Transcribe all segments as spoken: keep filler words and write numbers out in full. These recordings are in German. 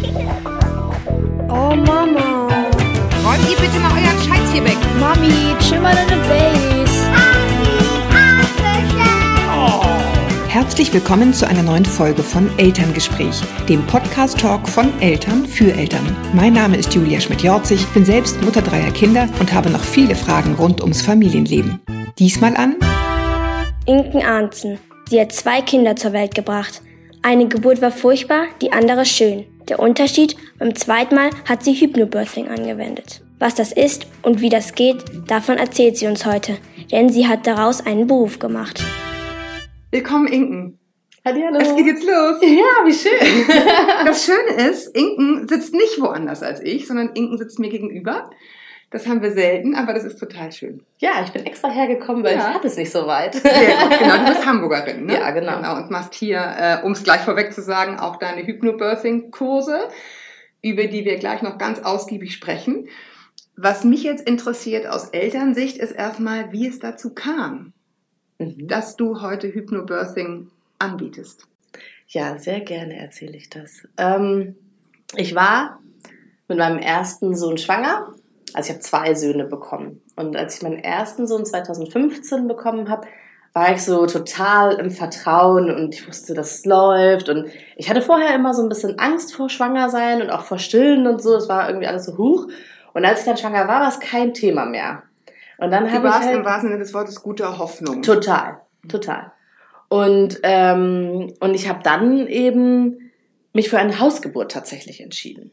Oh Mama. Räumt ihr bitte mal euren Scheiß hier weg. Mami, chill mal deine Base. Herzlich willkommen zu einer neuen Folge von Elterngespräch, dem Podcast-Talk von Eltern für Eltern. Mein Name ist Julia Schmidt-Jorzig, bin selbst Mutter dreier Kinder und habe noch viele Fragen rund ums Familienleben. Diesmal an Inken Arntzen. Sie hat zwei Kinder zur Welt gebracht. Eine Geburt war furchtbar, die andere schön. Der Unterschied, beim zweiten Mal hat sie Hypnobirthing angewendet. Was das ist und wie das geht, davon erzählt sie uns heute, denn sie hat daraus einen Beruf gemacht. Willkommen, Inken. Hallihallo. Es geht jetzt los. Ja, wie schön. Das Schöne ist, Inken sitzt nicht woanders als ich, sondern Inken sitzt mir gegenüber. Das haben wir selten, aber das ist total schön. Ja, ich bin extra hergekommen, weil Ja. ich hatte es nicht so weit. Sehr gut, genau. Du bist Hamburgerin, ne? Ja, genau. genau. Und machst hier, äh, um es gleich vorweg zu sagen, auch deine Hypnobirthing-Kurse, über die wir gleich noch ganz ausgiebig sprechen. Was mich jetzt interessiert aus Elternsicht ist erstmal, wie es dazu kam, Mhm. dass du heute Hypnobirthing anbietest. Ja, sehr gerne erzähle ich das. Ähm, ich war mit meinem ersten Sohn schwanger. Also ich habe zwei Söhne bekommen. Und als ich meinen ersten Sohn zwanzig fünfzehn bekommen habe, war ich so total im Vertrauen und ich wusste, dass es läuft. Und ich hatte vorher immer so ein bisschen Angst vor Schwangersein und auch vor Stillen und so. Es war irgendwie alles so hoch. Und als ich dann schwanger war, war es kein Thema mehr. Und dann Du habe ich warst halt im wahrsten Sinne des Wortes guter Hoffnung. Total, total. Und, ähm, und ich habe dann eben mich für eine Hausgeburt tatsächlich entschieden.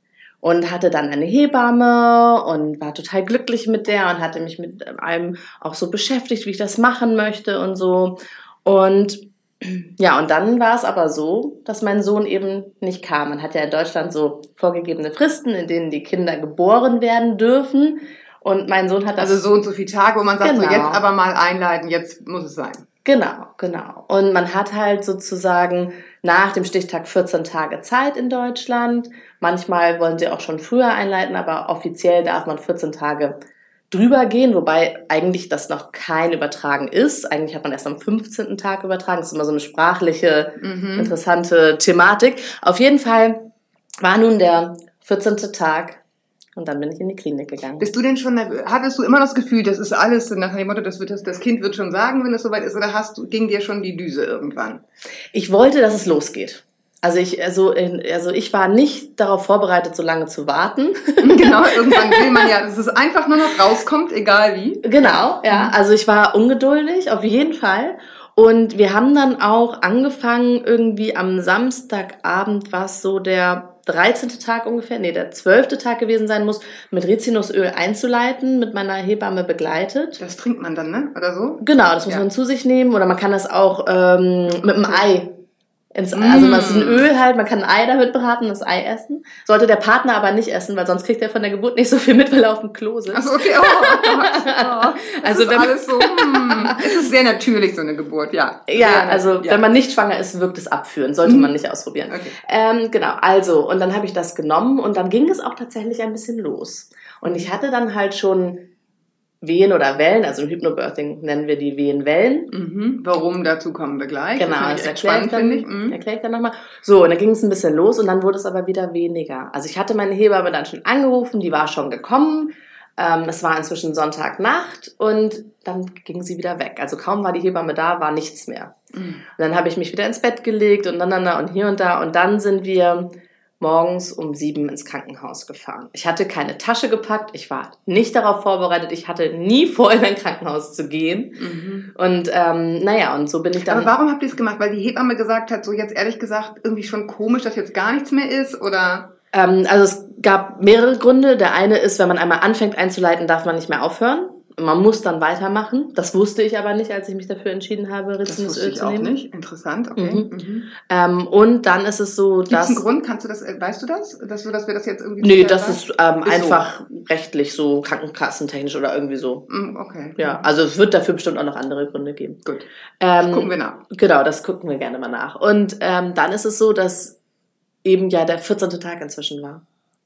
Und hatte dann eine Hebamme und war total glücklich mit der und hatte mich mit allem auch so beschäftigt, wie ich das machen möchte und so. Und ja, und dann war es aber so, dass mein Sohn eben nicht kam. Man hat ja in Deutschland so vorgegebene Fristen, in denen die Kinder geboren werden dürfen. Und mein Sohn hat das... Also so und so viele Tage, wo man sagt, Genau. so jetzt aber mal einleiten, jetzt muss es sein. Genau, genau. Und man hat halt sozusagen nach dem Stichtag vierzehn Tage Zeit in Deutschland. Manchmal wollen sie auch schon früher einleiten, aber offiziell darf man vierzehn Tage drüber gehen, wobei eigentlich das noch kein Übertragen ist. Eigentlich hat man erst am fünfzehnten Tag übertragen. Das ist immer so eine sprachliche, Mhm. interessante Thematik. Auf jeden Fall war nun der vierzehnte Tag und dann bin ich in die Klinik gegangen. Bist du denn schon, hattest du immer das Gefühl, das ist alles nach dem Motto, das, wird das, das Kind wird schon sagen, wenn es soweit ist, oder hast du, ging dir schon die Düse irgendwann? Ich wollte, dass es losgeht. Also ich, also, also ich war nicht darauf vorbereitet, so lange zu warten. Genau, irgendwann will man ja, dass es einfach nur noch rauskommt, egal wie. Genau, ja. Also ich war ungeduldig, auf jeden Fall. Und wir haben dann auch angefangen, irgendwie am Samstagabend, was so der dreizehnte Tag ungefähr, nee, der zwölfte Tag gewesen sein muss, mit Rizinusöl einzuleiten, mit meiner Hebamme begleitet. Das trinkt man dann, ne? Oder so? Genau, das muss Ja. man zu sich nehmen. Oder man kann das auch ähm, mit einem Ei ins, Mm. also das ist ein Öl halt, man kann ein Ei damit braten, das Ei essen. Sollte der Partner aber nicht essen, weil sonst kriegt er von der Geburt nicht so viel mit, weil er auf dem Klo sitzt. Achso, okay, oh Gott. Oh, das Also ist wenn- alles so, hm. Es ist sehr natürlich, so eine Geburt, ja. Ja, Sehr, also ja. wenn man nicht schwanger ist, wirkt es abführend. Sollte Mhm. man nicht ausprobieren. Okay. Ähm, genau, also, und dann habe ich das genommen und dann ging es auch tatsächlich ein bisschen los. Und ich hatte dann halt schon Wehen oder Wellen, also im Hypnobirthing nennen wir die Wehenwellen. Mhm. Warum, dazu kommen wir gleich. Genau, finde das ich echt erkläre ich, spannend, dann, finde ich. Mhm. erkläre ich dann nochmal. So, und dann ging es ein bisschen los und dann wurde es aber wieder weniger. Also ich hatte meine Hebamme dann schon angerufen, die war schon gekommen. Ähm, es war inzwischen Sonntagnacht und dann ging sie wieder weg. Also kaum war die Hebamme da, war nichts mehr. Mhm. Und dann habe ich mich wieder ins Bett gelegt und dann, dann, dann und hier und da. Und dann sind wir morgens um sieben ins Krankenhaus gefahren. Ich hatte keine Tasche gepackt, ich war nicht darauf vorbereitet, ich hatte nie vor, in ein Krankenhaus zu gehen. Mhm. Und ähm, naja, und so bin ich dann... Aber warum habt ihr es gemacht? Weil die Hebamme gesagt hat, so jetzt ehrlich gesagt, irgendwie schon komisch, dass jetzt gar nichts mehr ist, oder? Ähm, also es gab mehrere Gründe. Der eine ist, wenn man einmal anfängt einzuleiten, darf man nicht mehr aufhören. Man muss dann weitermachen. Das wusste ich aber nicht, als ich mich dafür entschieden habe, Das wusste Rizinusöl ich zu auch nehmen. nicht. Interessant, okay. Mhm. Mhm. Ähm, und dann ist es so, Gibt es dass... einen Grund? Kannst du das, äh, weißt du das? Dass, du, dass wir das jetzt irgendwie... Nee, sicher das sagen? ist ähm, Ist so. einfach rechtlich so, krankenkassentechnisch oder irgendwie so. Mm, Okay. Ja, also es wird dafür bestimmt auch noch andere Gründe geben. Gut. Ähm, Gucken wir nach. Genau, das gucken wir gerne mal nach. Und ähm, dann ist es so, dass eben ja der vierzehnte Tag inzwischen war.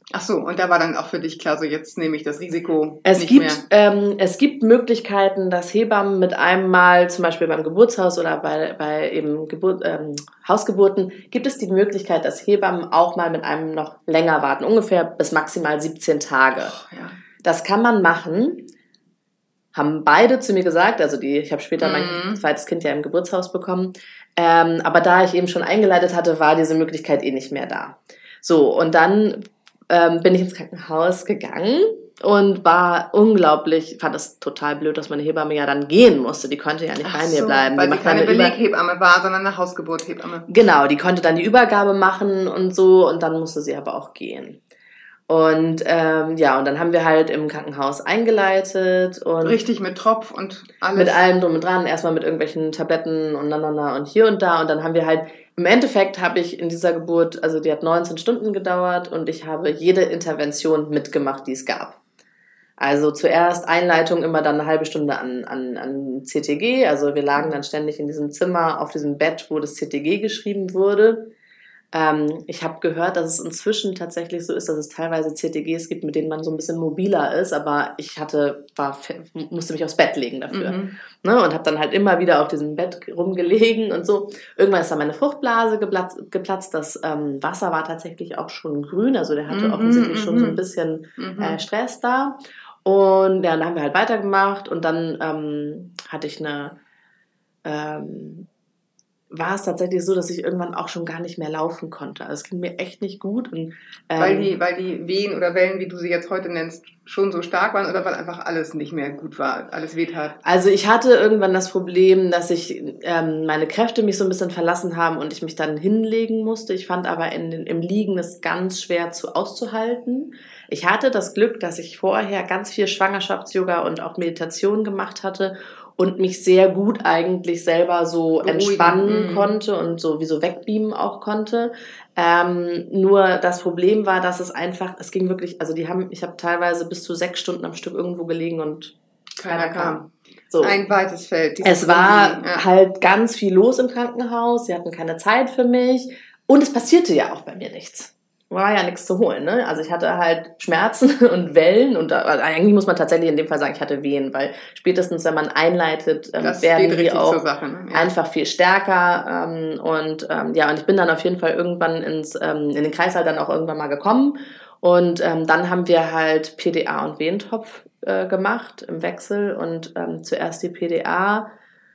Ach so, und da war dann auch für dich klar, so jetzt nehme ich das Risiko es nicht gibt, mehr. Ähm, es gibt Möglichkeiten, dass Hebammen mit einem Mal, zum Beispiel beim Geburtshaus oder bei, bei eben Geburt, ähm, Hausgeburten, gibt es die Möglichkeit, dass Hebammen auch mal mit einem noch länger warten, ungefähr bis maximal siebzehn Tage. Oh, ja. Das kann man machen, haben beide zu mir gesagt, also die, ich habe später mein Mhm. zweites Kind ja im Geburtshaus bekommen, ähm, aber da ich eben schon eingeleitet hatte, war diese Möglichkeit eh nicht mehr da. So, und dann ähm, bin ich ins Krankenhaus gegangen und war unglaublich, fand es total blöd, dass meine Hebamme ja dann gehen musste, die konnte ja nicht Ach bei mir so, bleiben. weil Die sie macht dann keine eine Über- Beleghebamme war, sondern eine Hausgeburthebamme. Genau, die konnte dann die Übergabe machen und so und dann musste sie aber auch gehen. Und ähm, ja, und dann haben wir halt im Krankenhaus eingeleitet und Richtig mit Tropf und alles. mit allem drum und dran, erstmal mit irgendwelchen Tabletten und na, na, na und hier und da und dann haben wir halt, im Endeffekt habe ich in dieser Geburt, also die hat neunzehn Stunden gedauert und ich habe jede Intervention mitgemacht, die es gab. Also zuerst Einleitung immer dann eine halbe Stunde an, an, an C T G, also wir lagen dann ständig in diesem Zimmer auf diesem Bett, wo das C T G geschrieben wurde. Ähm, ich habe gehört, dass es inzwischen tatsächlich so ist, dass es teilweise C T Gs gibt, mit denen man so ein bisschen mobiler ist, aber ich hatte, war, musste mich aufs Bett legen dafür. Mhm. Ne, und habe dann halt immer wieder auf diesem Bett rumgelegen und so. Irgendwann ist dann meine Fruchtblase geplatzt. geplatzt. Das ähm, Wasser war tatsächlich auch schon grün, also der hatte Mhm, offensichtlich schon so ein mhm. bisschen Mhm. äh, Stress da. Und ja, dann haben wir halt weitergemacht und dann ähm, hatte ich eine, ähm, war es tatsächlich so, dass ich irgendwann auch schon gar nicht mehr laufen konnte. Also es ging mir echt nicht gut. Und, ähm, Weil die, weil die Wehen oder Wellen, wie du sie jetzt heute nennst, schon so stark waren oder weil einfach alles nicht mehr gut war, alles wehtat? Also ich hatte irgendwann das Problem, dass ich ähm, meine Kräfte mich so ein bisschen verlassen haben und ich mich dann hinlegen musste. Ich fand aber in, im Liegen es ganz schwer zu auszuhalten. Ich hatte das Glück, dass ich vorher ganz viel Schwangerschafts-Yoga und auch Meditation gemacht hatte und mich sehr gut eigentlich selber so Beruhigen. entspannen Mhm. konnte und so wie so wegbeamen auch konnte. Ähm, nur das Problem war, dass es einfach, es ging wirklich, also die haben, ich habe teilweise bis zu sechs Stunden am Stück irgendwo gelegen und Keiner kam. So. Ein weites Feld. dieses Es war Rumliegen, ja. halt ganz viel los im Krankenhaus, sie hatten keine Zeit für mich und es passierte ja auch bei mir nichts. War ja nichts zu holen, ne? Also ich hatte halt Schmerzen und Wellen und da, also eigentlich muss man tatsächlich in dem Fall sagen, ich hatte Wehen, weil spätestens, wenn man einleitet, ähm, Das werden geht die richtig auch zur Sache, ne? Ja. einfach viel stärker ähm, und ähm, ja, und ich bin dann auf jeden Fall irgendwann ins ähm, in den Kreißsaal dann auch irgendwann mal gekommen und ähm, dann haben wir halt P D A und Wehentopf äh, gemacht im Wechsel und ähm, zuerst die P D A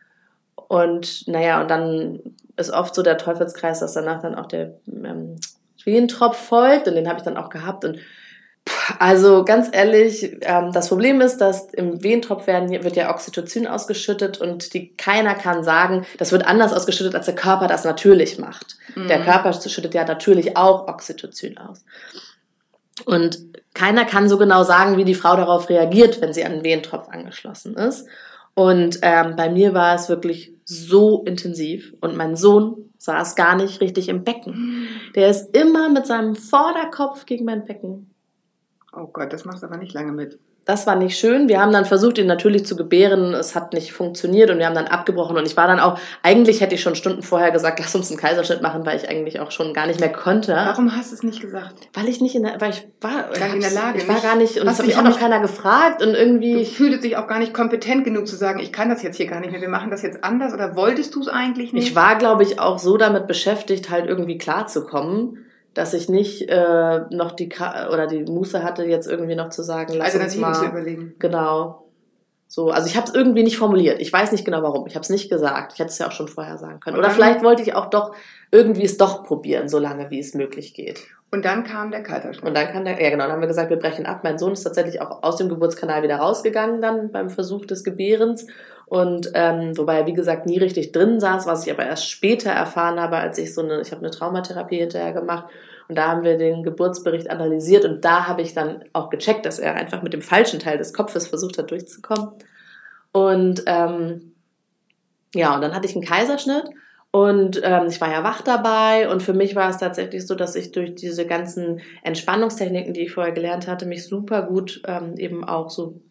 und naja, und dann ist oft so der Teufelskreis, dass danach dann auch der ähm, Wehentropf folgt und den habe ich dann auch gehabt und pff, also ganz ehrlich, ähm, das Problem ist, dass im Wehentropf werden, wird ja Oxytocin ausgeschüttet und die, keiner kann sagen, das wird anders ausgeschüttet, als der Körper das natürlich macht. Mhm. Der Körper schüttet ja natürlich auch Oxytocin aus. Und keiner kann so genau sagen, wie die Frau darauf reagiert, wenn sie an den Wehentropf angeschlossen ist. Und ähm, bei mir war es wirklich so intensiv und mein Sohn saß gar nicht richtig im Becken. Der ist immer mit seinem Vorderkopf gegen mein Becken. Oh Gott, das machst du aber nicht lange mit. Das war nicht schön. Wir haben dann versucht, ihn natürlich zu gebären. Es hat nicht funktioniert und wir haben dann abgebrochen. Und ich war dann auch, eigentlich hätte ich schon Stunden vorher gesagt, lass uns einen Kaiserschnitt machen, weil ich eigentlich auch schon gar nicht mehr konnte. Warum hast du es nicht gesagt? Weil ich nicht in der, weil ich war, Gar nicht in der Lage, ich war nicht- gar nicht, und hast es hat dich mich auch auch noch nicht- keiner gefragt und irgendwie. Du fühltest dich auch gar nicht kompetent genug zu sagen, ich kann das jetzt hier gar nicht mehr, wir machen das jetzt anders oder wolltest du es eigentlich nicht? Ich war, glaube ich, auch so damit beschäftigt, halt irgendwie klarzukommen, dass ich nicht äh, noch die Ka- oder die Muße hatte, jetzt irgendwie noch zu sagen, lass uns Alternativen mal. zu überlegen. Genau. So, also ich habe es irgendwie nicht formuliert. Ich weiß nicht genau warum. Ich habe es nicht gesagt. Ich hätte es ja auch schon vorher sagen können. Und Oder dann- vielleicht wollte ich auch doch irgendwie es doch probieren, so lange wie es möglich geht. Und dann kam der Kaiserschnitt. Und dann kann der, ja genau, dann haben wir gesagt, wir brechen ab. Mein Sohn ist tatsächlich auch aus dem Geburtskanal wieder rausgegangen dann beim Versuch des Gebärens. Und ähm, wobei er, wie gesagt, nie richtig drin saß, was ich aber erst später erfahren habe, als ich so eine, ich habe eine Traumatherapie hinterher gemacht. Und da haben wir den Geburtsbericht analysiert und da habe ich dann auch gecheckt, dass er einfach mit dem falschen Teil des Kopfes versucht hat, durchzukommen. Und ähm, ja, und dann hatte ich einen Kaiserschnitt. Und ähm, ich war ja wach dabei und für mich war es tatsächlich so, dass ich durch diese ganzen Entspannungstechniken, die ich vorher gelernt hatte, mich super gut ähm, eben auch so, wie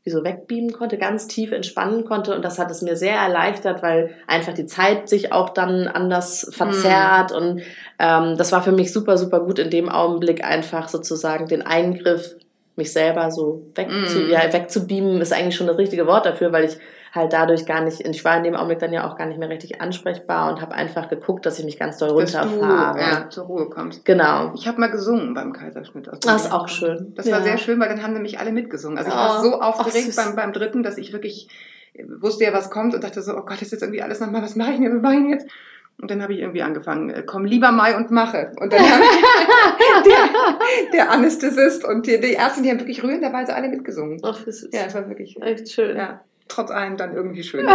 wie so wegbeamen konnte, ganz tief entspannen konnte. Und das hat es mir sehr erleichtert, weil einfach die Zeit sich auch dann anders verzerrt. Mm. Und ähm, das war für mich super, super gut in dem Augenblick einfach sozusagen den Eingriff, mich selber so wegzu, mm. ja, wegzubeamen, ist eigentlich schon das richtige Wort dafür, weil ich halt dadurch gar nicht, ich war in dem Augenblick dann ja auch gar nicht mehr richtig ansprechbar und habe einfach geguckt, dass ich mich ganz doll runterfahre. Dass du ja, zur Ruhe kommst. Genau. Ich habe mal gesungen beim Kaiserschnitt. Das ist auch schön. Das ja. war sehr schön, weil dann haben nämlich alle mitgesungen. Also ich oh. war so aufgeregt beim, beim dritten, dass ich wirklich wusste ja, was kommt und dachte so, oh Gott, ist jetzt irgendwie alles nochmal, was mache ich denn, was mache ich jetzt? Und dann habe ich irgendwie angefangen, komm lieber Mai und mache. Und dann habe ich der, der Anästhesist und die, die Ärzte, die haben wirklich rührenderweise alle mitgesungen. Ach, das ist ja, es war wirklich echt schön. Ja. Trotz allem dann irgendwie schön.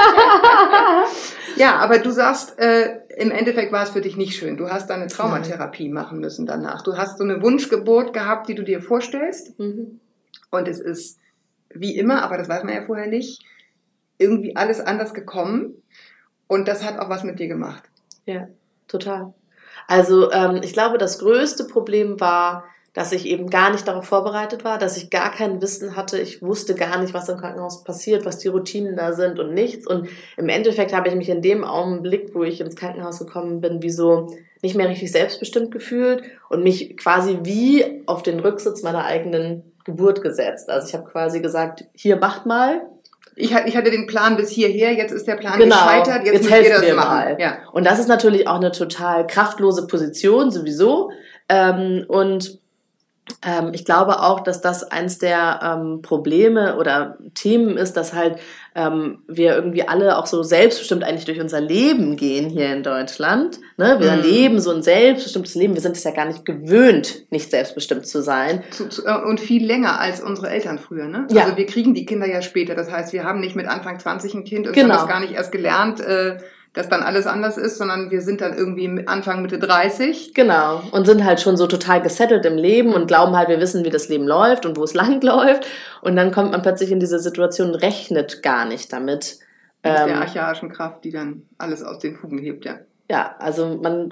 Ja, aber du sagst, äh, im Endeffekt war es für dich nicht schön. Du hast deine Traumatherapie Nein. machen müssen danach. Du hast so eine Wunschgeburt gehabt, die du dir vorstellst. Mhm. Und es ist wie immer, aber das weiß man ja vorher nicht, irgendwie alles anders gekommen. Und das hat auch was mit dir gemacht. Ja, total. Also ähm, ich glaube, das größte Problem war, dass ich eben gar nicht darauf vorbereitet war, dass ich gar kein Wissen hatte. Ich wusste gar nicht, was im Krankenhaus passiert, was die Routinen da sind und nichts. Und im Endeffekt habe ich mich in dem Augenblick, wo ich ins Krankenhaus gekommen bin, wie so nicht mehr richtig selbstbestimmt gefühlt und mich quasi wie auf den Rücksitz meiner eigenen Geburt gesetzt. Also ich habe quasi gesagt, hier macht mal. Ich, ich hatte den Plan bis hierher, jetzt ist der Plan genau, gescheitert, jetzt, jetzt müsst ihr das mir machen. Mal. Ja. Und das ist natürlich auch eine total kraftlose Position sowieso. Ähm, und ähm, ich glaube auch, dass das eins der ähm, Probleme oder Themen ist, dass halt ähm, wir irgendwie alle auch so selbstbestimmt eigentlich durch unser Leben gehen hier in Deutschland. Ne? Wir mhm. leben so ein selbstbestimmtes Leben. Wir sind es ja gar nicht gewöhnt, nicht selbstbestimmt zu sein. Zu, zu, und viel länger als unsere Eltern früher. Ne? Ja. Also wir kriegen die Kinder ja später. Das heißt, wir haben nicht mit Anfang zwanzig ein Kind und genau. haben das gar nicht erst gelernt, äh, dass dann alles anders ist, sondern wir sind dann irgendwie Anfang, Mitte dreißig. Genau. Und sind halt schon so total gesettelt im Leben und glauben halt, wir wissen, wie das Leben läuft und wo es lang läuft. Und dann kommt man plötzlich in diese Situation und rechnet gar nicht damit. Mit ähm, der archaischen Kraft, die dann alles aus den Fugen hebt, ja. Ja, also man,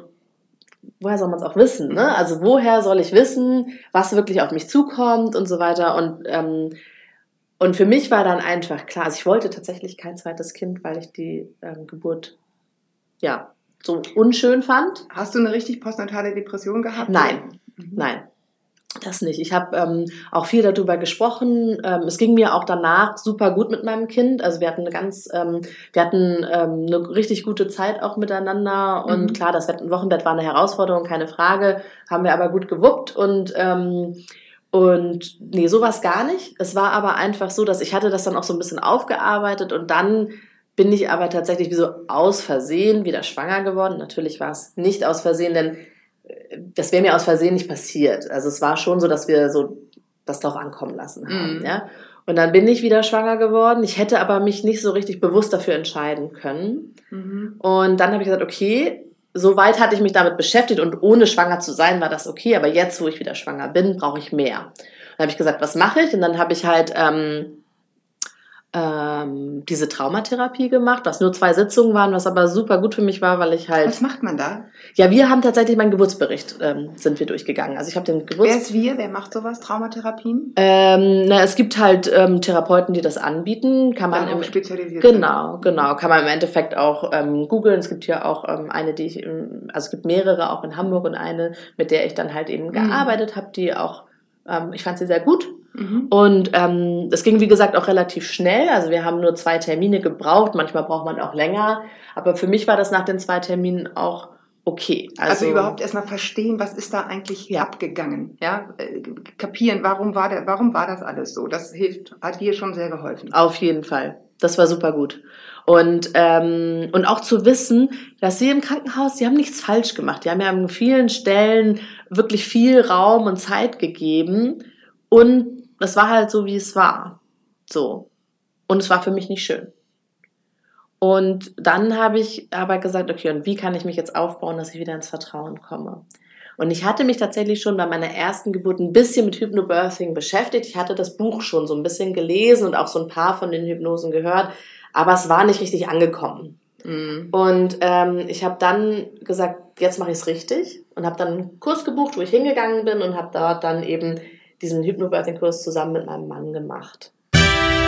woher soll man es auch wissen, ne? Also woher soll ich wissen, was wirklich auf mich zukommt und so weiter. Und, ähm, und für mich war dann einfach klar, also ich wollte tatsächlich kein zweites Kind, weil ich die ähm, Geburt ja, so unschön fand. Hast du eine richtig postnatale Depression gehabt? Nein, mhm. nein, das nicht. Ich habe ähm, auch viel darüber gesprochen. Ähm, es ging mir auch danach super gut mit meinem Kind. Also wir hatten eine ganz, ähm, wir hatten ähm, eine richtig gute Zeit auch miteinander. Und mhm. klar, das Wochenbett war eine Herausforderung, keine Frage. Haben wir aber gut gewuppt und ähm, und nee, sowas gar nicht. Es war aber einfach so, dass ich hatte das dann auch so ein bisschen aufgearbeitet und dann bin ich aber tatsächlich wie so aus Versehen wieder schwanger geworden. Natürlich war es nicht aus Versehen, denn das wäre mir aus Versehen nicht passiert. Also es war schon so, dass wir so das drauf ankommen lassen haben. Mm. Ja? Und dann bin ich wieder schwanger geworden. Ich hätte aber mich nicht so richtig bewusst dafür entscheiden können. Mm-hmm. Und dann habe ich gesagt, okay, so weit hatte ich mich damit beschäftigt und ohne schwanger zu sein war das okay. Aber jetzt, wo ich wieder schwanger bin, brauche ich mehr. Dann habe ich gesagt, was mache ich? Und dann habe ich halt ähm, Ähm, diese Traumatherapie gemacht, was nur zwei Sitzungen waren, was aber super gut für mich war, weil ich halt... Was macht man da? Ja, wir haben tatsächlich meinen Geburtsbericht, ähm, sind wir durchgegangen. Also ich habe den Geburts... Wer ist wir? Wer macht sowas? Traumatherapien? Ähm, na, es gibt halt ähm, Therapeuten, die das anbieten. Kann man im, spezialisiert Genau, sind. genau. Kann man im Endeffekt auch ähm, googeln. Es gibt hier auch ähm, eine, die ich... Also es gibt mehrere, auch in Hamburg und eine, mit der ich dann halt eben mhm. gearbeitet habe, die auch... Ähm, ich fand sie sehr gut. Mhm. Und ähm, es ging, wie gesagt, auch relativ schnell. Also wir haben nur zwei Termine gebraucht. Manchmal braucht man auch länger. Aber für mich war das nach den zwei Terminen auch okay. Also, also überhaupt erstmal verstehen, was ist da eigentlich ja. abgegangen. Ja? Kapieren, warum war, der, warum war das alles so? Das hilft, hat dir schon sehr geholfen. Auf jeden Fall. Das war super gut. Und, ähm, und auch zu wissen, dass sie im Krankenhaus, die haben nichts falsch gemacht. Die haben ja an vielen Stellen wirklich viel Raum und Zeit gegeben. Und das war halt so, wie es war. So. Und es war für mich nicht schön. Und dann habe ich aber gesagt, okay, und wie kann ich mich jetzt aufbauen, dass ich wieder ins Vertrauen komme? Und ich hatte mich tatsächlich schon bei meiner ersten Geburt ein bisschen mit Hypnobirthing beschäftigt. Ich hatte das Buch schon so ein bisschen gelesen und auch so ein paar von den Hypnosen gehört. Aber es war nicht richtig angekommen. Mhm. Und ähm, ich habe dann gesagt, jetzt mache ich es richtig. Und habe dann einen Kurs gebucht, wo ich hingegangen bin und habe dort dann eben diesen Hypnobirthing-Kurs zusammen mit meinem Mann gemacht.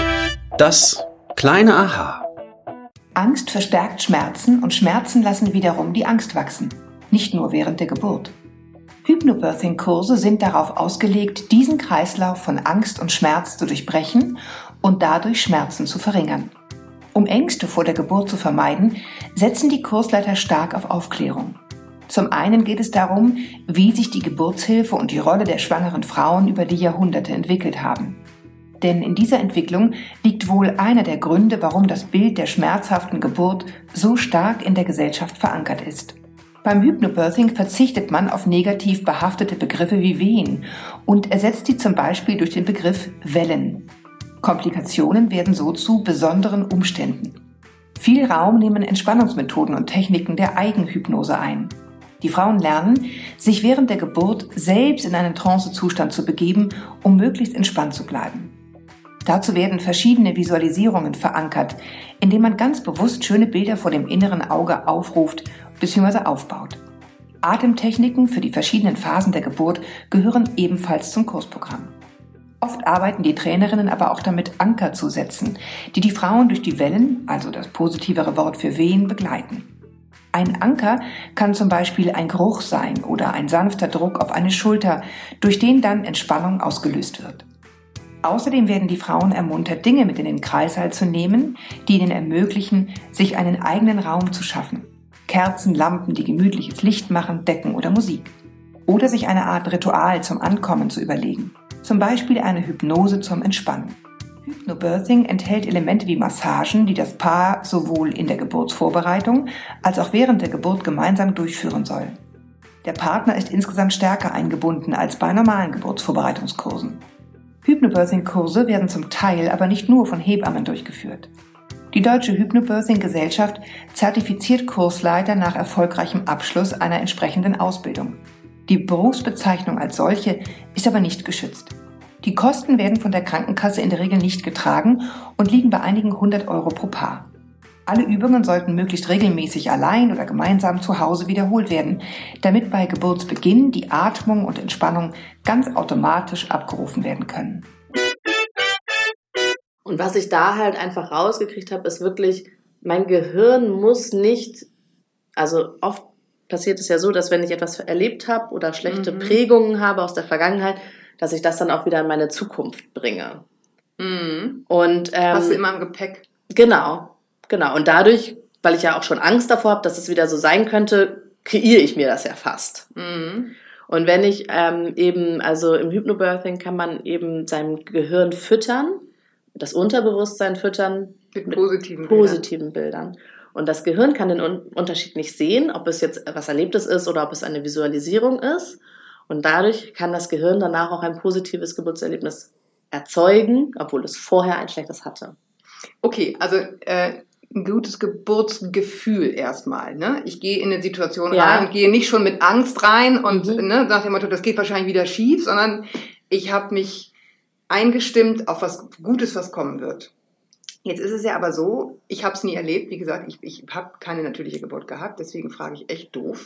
Das kleine Aha. Angst verstärkt Schmerzen und Schmerzen lassen wiederum die Angst wachsen. Nicht nur während der Geburt. Hypnobirthing-Kurse sind darauf ausgelegt, diesen Kreislauf von Angst und Schmerz zu durchbrechen und dadurch Schmerzen zu verringern. Um Ängste vor der Geburt zu vermeiden, setzen die Kursleiter stark auf Aufklärung. Zum einen geht es darum, wie sich die Geburtshilfe und die Rolle der schwangeren Frauen über die Jahrhunderte entwickelt haben. Denn in dieser Entwicklung liegt wohl einer der Gründe, warum das Bild der schmerzhaften Geburt so stark in der Gesellschaft verankert ist. Beim Hypnobirthing verzichtet man auf negativ behaftete Begriffe wie Wehen und ersetzt sie zum Beispiel durch den Begriff Wellen. Komplikationen werden so zu besonderen Umständen. Viel Raum nehmen Entspannungsmethoden und Techniken der Eigenhypnose ein. Die Frauen lernen, sich während der Geburt selbst in einen Trancezustand zu begeben, um möglichst entspannt zu bleiben. Dazu werden verschiedene Visualisierungen verankert, indem man ganz bewusst schöne Bilder vor dem inneren Auge aufruft bzw. aufbaut. Atemtechniken für die verschiedenen Phasen der Geburt gehören ebenfalls zum Kursprogramm. Oft arbeiten die Trainerinnen aber auch damit, Anker zu setzen, die die Frauen durch die Wellen, also das positivere Wort für Wehen, begleiten. Ein Anker kann zum Beispiel ein Geruch sein oder ein sanfter Druck auf eine Schulter, durch den dann Entspannung ausgelöst wird. Außerdem werden die Frauen ermuntert, Dinge mit in den Kreißsaal zu nehmen, die ihnen ermöglichen, sich einen eigenen Raum zu schaffen. Kerzen, Lampen, die gemütliches Licht machen, Decken oder Musik. Oder sich eine Art Ritual zum Ankommen zu überlegen. Zum Beispiel eine Hypnose zum Entspannen. Hypnobirthing enthält Elemente wie Massagen, die das Paar sowohl in der Geburtsvorbereitung als auch während der Geburt gemeinsam durchführen soll. Der Partner ist insgesamt stärker eingebunden als bei normalen Geburtsvorbereitungskursen. Hypnobirthing-Kurse werden zum Teil aber nicht nur von Hebammen durchgeführt. Die Deutsche Hypnobirthing-Gesellschaft zertifiziert Kursleiter nach erfolgreichem Abschluss einer entsprechenden Ausbildung. Die Berufsbezeichnung als solche ist aber nicht geschützt. Die Kosten werden von der Krankenkasse in der Regel nicht getragen und liegen bei einigen hundert Euro pro Paar. Alle Übungen sollten möglichst regelmäßig allein oder gemeinsam zu Hause wiederholt werden, damit bei Geburtsbeginn die Atmung und Entspannung ganz automatisch abgerufen werden können. Und was ich da halt einfach rausgekriegt habe, ist wirklich, mein Gehirn muss nicht, also oft passiert es ja so, dass wenn ich etwas erlebt habe oder schlechte mhm. Prägungen habe aus der Vergangenheit, dass ich das dann auch wieder in meine Zukunft bringe. Mhm. Und ähm, hast du immer im Gepäck. Genau. Genau, und dadurch, weil ich ja auch schon Angst davor habe, dass es wieder so sein könnte, kreiere ich mir das ja fast. Mhm. Und wenn ich ähm, eben, also im Hypnobirthing kann man eben sein Gehirn füttern, das Unterbewusstsein füttern mit positiven, positiven Bildern. Bildern. Und das Gehirn kann den Un- Unterschied nicht sehen, ob es jetzt was Erlebtes ist oder ob es eine Visualisierung ist. Und dadurch kann das Gehirn danach auch ein positives Geburtserlebnis erzeugen, obwohl es vorher ein schlechtes hatte. Okay, also äh, ein gutes Geburtsgefühl erstmal. Ne? Ich gehe in eine Situation ja. rein und gehe nicht schon mit Angst rein und mhm. ne, nach dem Motto, das geht wahrscheinlich wieder schief, sondern ich habe mich eingestimmt auf was Gutes, was kommen wird. Jetzt ist es ja aber so, ich habe es nie erlebt. Wie gesagt, ich, ich habe keine natürliche Geburt gehabt, deswegen frage ich echt doof.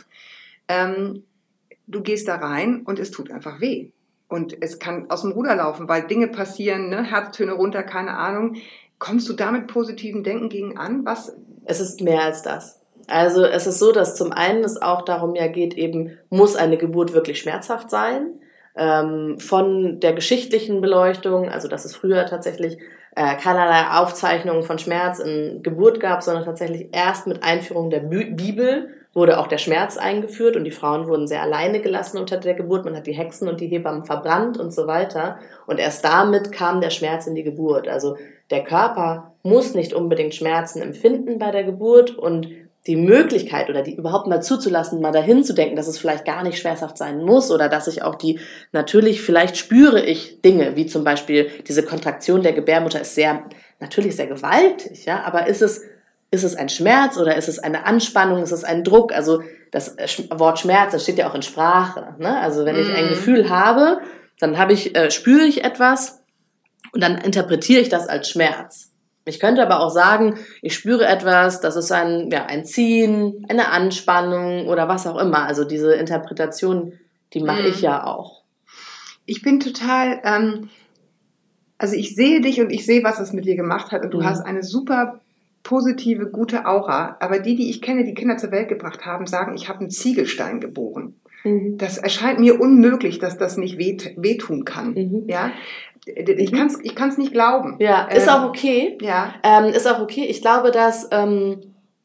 Ähm, du gehst da rein und es tut einfach weh. Und es kann aus dem Ruder laufen, weil Dinge passieren, ne? Herztöne runter, keine Ahnung. Kommst du da mit positivem Denken gegen an? Was? Es ist mehr als das. Also es ist so, dass zum einen es auch darum ja geht, eben muss eine Geburt wirklich schmerzhaft sein. Ähm, von der geschichtlichen Beleuchtung, also dass es früher tatsächlich äh, keinerlei Aufzeichnungen von Schmerz in Geburt gab, sondern tatsächlich erst mit Einführung der Bi- Bibel wurde auch der Schmerz eingeführt und die Frauen wurden sehr alleine gelassen unter der Geburt. Man hat die Hexen und die Hebammen verbrannt und so weiter. Und erst damit kam der Schmerz in die Geburt. Also der Körper muss nicht unbedingt Schmerzen empfinden bei der Geburt und die Möglichkeit oder die überhaupt mal zuzulassen, mal dahin zu denken, dass es vielleicht gar nicht schmerzhaft sein muss oder dass ich auch die, natürlich vielleicht spüre ich Dinge, wie zum Beispiel diese Kontraktion der Gebärmutter ist sehr, natürlich sehr gewaltig, ja, aber ist es, ist es ein Schmerz oder ist es eine Anspannung, ist es ein Druck? Also das Wort Schmerz, das steht ja auch in Sprache, ne? Also wenn ich ein Gefühl habe, dann habe ich, äh, spüre ich etwas und dann interpretiere ich das als Schmerz. Ich könnte aber auch sagen, ich spüre etwas, das ist ein, ja, ein Ziehen, eine Anspannung oder was auch immer. Also diese Interpretation, die mache mm. ich ja auch. Ich bin total, ähm, Also ich sehe dich und ich sehe, was es mit dir gemacht hat und du Mhm. hast eine super positive, gute Aura. Aber die, die ich kenne, die Kinder zur Welt gebracht haben, sagen, ich habe einen Ziegelstein geboren. Mhm. Das erscheint mir unmöglich, dass das nicht weht, wehtun kann. Mhm. Ja? Ich kann es ich kann's nicht glauben. Ja, ist Ähm, auch okay. Ja. Ähm, ist auch okay. Ich glaube, dass ähm,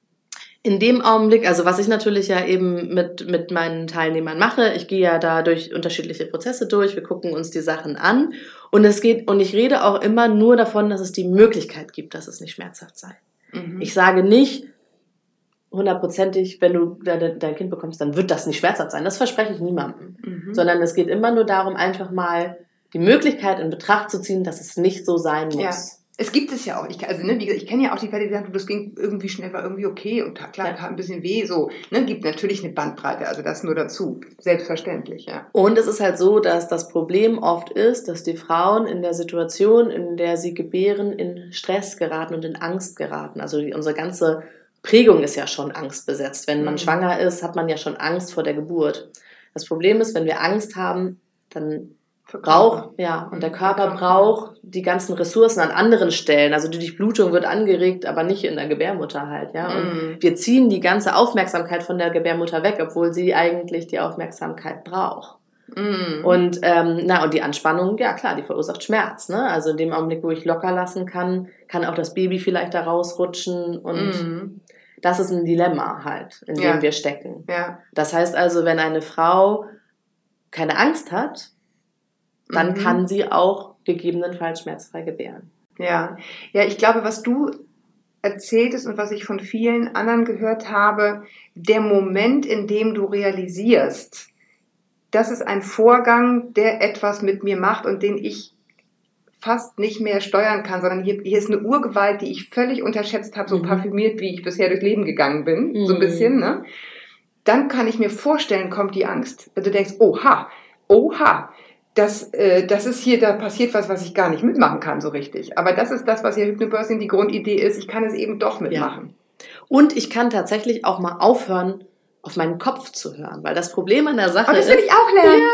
in dem Augenblick, also was ich natürlich ja eben mit, mit meinen Teilnehmern mache, ich gehe ja da durch unterschiedliche Prozesse durch, wir gucken uns die Sachen an und es geht, und ich rede auch immer nur davon, dass es die Möglichkeit gibt, dass es nicht schmerzhaft sei. Mhm. Ich sage nicht hundertprozentig, wenn du dein, dein Kind bekommst, dann wird das nicht schmerzhaft sein. Das verspreche ich niemandem. Mhm. Sondern es geht immer nur darum, einfach mal die Möglichkeit in Betracht zu ziehen, dass es nicht so sein muss. Ja. Es gibt es ja auch. Ich, also, ne, wie gesagt, ich kenne ja auch die Fälle, die sagen, das ging irgendwie schnell, war irgendwie okay und klar, Ja. tat ein bisschen weh. So, ne, gibt natürlich eine Bandbreite, also das nur dazu. Selbstverständlich, ja. Und es ist halt so, dass das Problem oft ist, dass die Frauen in der Situation, in der sie gebären, in Stress geraten und in Angst geraten. Also die, unsere ganze Prägung ist ja schon angstbesetzt. Wenn man Mhm. schwanger ist, hat man ja schon Angst vor der Geburt. Das Problem ist, wenn wir Angst haben, dann braucht, ja, und der Körper braucht die ganzen Ressourcen an anderen Stellen. Also die Durchblutung wird angeregt, aber nicht in der Gebärmutter halt, ja. Und Mhm. wir ziehen die ganze Aufmerksamkeit von der Gebärmutter weg, obwohl sie eigentlich die Aufmerksamkeit braucht. Mhm. Und, ähm, na, und die Anspannung, ja klar, die verursacht Schmerz, ne? Also in dem Augenblick, wo ich locker lassen kann, kann auch das Baby vielleicht da rausrutschen und Mhm. das ist ein Dilemma halt, in dem Ja. wir stecken. Ja. Das heißt also, wenn eine Frau keine Angst hat, dann Mhm. kann sie auch gegebenenfalls schmerzfrei gebären. Ja. Ja, ich glaube, was du erzähltest und was ich von vielen anderen gehört habe, der Moment, in dem du realisierst, das ist ein Vorgang, der etwas mit mir macht und den ich fast nicht mehr steuern kann, sondern hier, hier ist eine Urgewalt, die ich völlig unterschätzt habe, so Mhm. parfümiert, wie ich bisher durchs Leben gegangen bin, so ein Mhm. bisschen, ne? Dann kann ich mir vorstellen, kommt die Angst. Wenn du denkst, oha, oha, das, äh, das ist hier, da passiert was, was ich gar nicht mitmachen kann so richtig. Aber das ist das, was ja Hypnobirthing die Grundidee ist, ich kann es eben doch mitmachen. Und ich kann tatsächlich auch mal aufhören, auf meinen Kopf zu hören, weil das Problem an der Sache Und das ist, will ich auch lernen.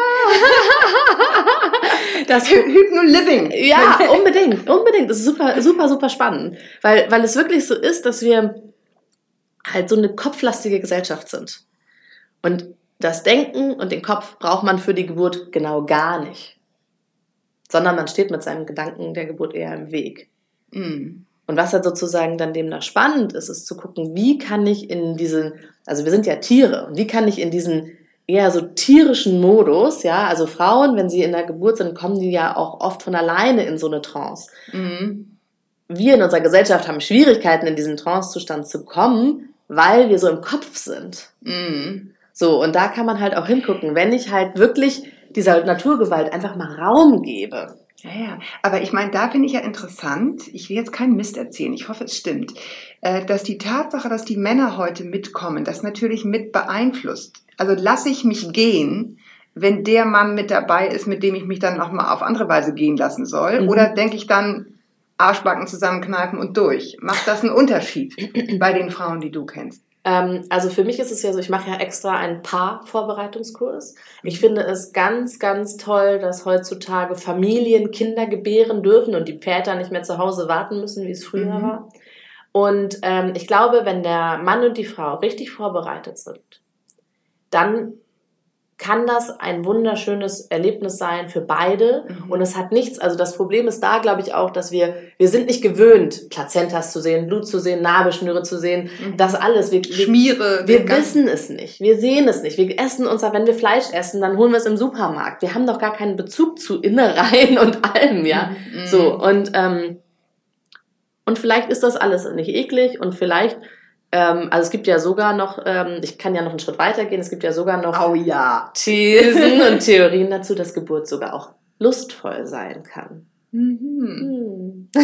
dass Hypno-Living. ja, unbedingt, unbedingt. Das ist super, super, super spannend. Weil, weil es wirklich so ist, dass wir halt so eine kopflastige Gesellschaft sind. Und das Denken und den Kopf braucht man für die Geburt genau gar nicht. Sondern man steht mit seinem Gedanken der Geburt eher im Weg. Mhm. Und was halt sozusagen dann demnach spannend ist, ist zu gucken, wie kann ich in diesen, also wir sind ja Tiere, und wie kann ich in diesen eher so tierischen Modus, ja, also Frauen, wenn sie in der Geburt sind, kommen die ja auch oft von alleine in so eine Trance. Mhm. Wir in unserer Gesellschaft haben Schwierigkeiten, in diesen Trance-Zustand zu kommen, weil wir so im Kopf sind. Mhm. So, und da kann man halt auch hingucken, wenn ich halt wirklich dieser Naturgewalt einfach mal Raum gebe. Ja, ja. Aber ich meine, da finde ich ja interessant, ich will jetzt keinen Mist erzählen, ich hoffe, es stimmt, äh, dass die Tatsache, dass die Männer heute mitkommen, das natürlich mit beeinflusst. Also lasse ich mich gehen, wenn der Mann mit dabei ist, mit dem ich mich dann auch mal auf andere Weise gehen lassen soll? Mhm. Oder denke ich dann, Arschbacken zusammenkneifen und durch? Macht das einen Unterschied bei den Frauen, die du kennst? Ähm, also für mich ist es ja so, ich mache ja extra einen Paar-Vorbereitungskurs. Ich finde es ganz, ganz toll, dass heutzutage Familien Kinder gebären dürfen und die Väter nicht mehr zu Hause warten müssen, wie es früher Mhm. war. Und ähm, ich glaube, wenn der Mann und die Frau richtig vorbereitet sind, dann kann das ein wunderschönes Erlebnis sein für beide. Mhm. Und es hat nichts, also das Problem ist da, glaube ich, auch, dass wir, wir sind nicht gewöhnt, Plazentas zu sehen, Blut zu sehen, Nabelschnüre zu sehen, Mhm. das alles. Wir, wir, Schmiere. wir ganz- wissen es nicht, wir sehen es nicht. Wir essen uns, wenn wir Fleisch essen, dann holen wir es im Supermarkt. Wir haben doch gar keinen Bezug zu Innereien und allem, ja. Mhm. So, und, ähm, und vielleicht ist das alles nicht eklig und vielleicht, ähm, also es gibt ja sogar noch, ähm, ich kann ja noch einen Schritt weiter gehen, es gibt ja sogar noch Oh ja. Thesen und Theorien dazu, dass Geburt sogar auch lustvoll sein kann. Mhm. Hm.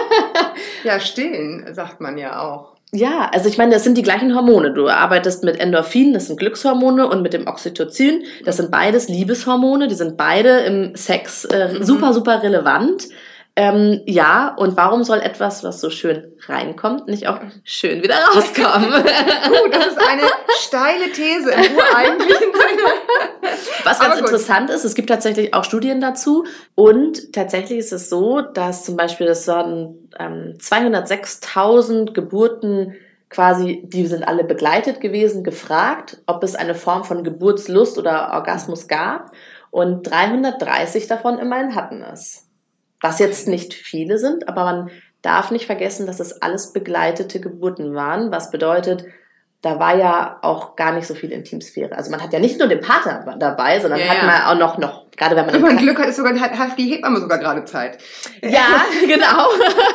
Ja, stillen, sagt man ja auch. Ja, also ich meine, das sind die gleichen Hormone. Du arbeitest mit Endorphin, das sind Glückshormone, und mit dem Oxytocin, das sind beides Liebeshormone, die sind beide im Sex äh, Mhm. super, super relevant. Ähm, ja, und warum soll etwas, was so schön reinkommt, nicht auch schön wieder rauskommen? Gut, das ist eine steile These im ureigentlichen Sinne. Was ganz interessant ist, es gibt tatsächlich auch Studien dazu und tatsächlich ist es so, dass zum Beispiel, das waren ähm, zweihundertsechstausend Geburten quasi, die sind alle begleitet gewesen, gefragt, ob es eine Form von Geburtslust oder Orgasmus gab und dreihundertdreißig davon immerhin hatten es. Was jetzt nicht viele sind, aber man darf nicht vergessen, dass es alles begleitete Geburten waren, was bedeutet, da war ja auch gar nicht so viel Intimsphäre. Also man hat ja nicht nur den Partner dabei, sondern ja, hat ja. man auch noch, noch gerade wenn man... Wenn man Glück hat, ist sogar, hat, hat die Hebamme sogar gerade Zeit. Ja, genau.